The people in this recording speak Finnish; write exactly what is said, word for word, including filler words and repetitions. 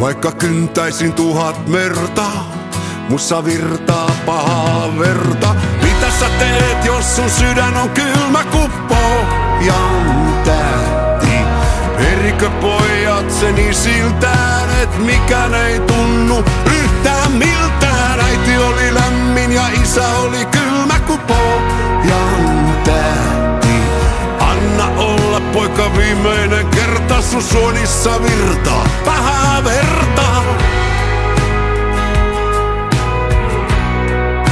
Vaikka kyntäisin tuhat merta, mussa virtaa pahaa verta. Mitä sä teet, jos sun sydän on kylmä kuin pohjan tähti? Perikö pojat sen isiltään, et mikään ei tunnu yhtään miltään? Äiti oli lämmin ja isä oli kylmä kuin pohjan tähti. Anna olla poika, viimeinen kerta sun suonissa virtaa pahaa verta.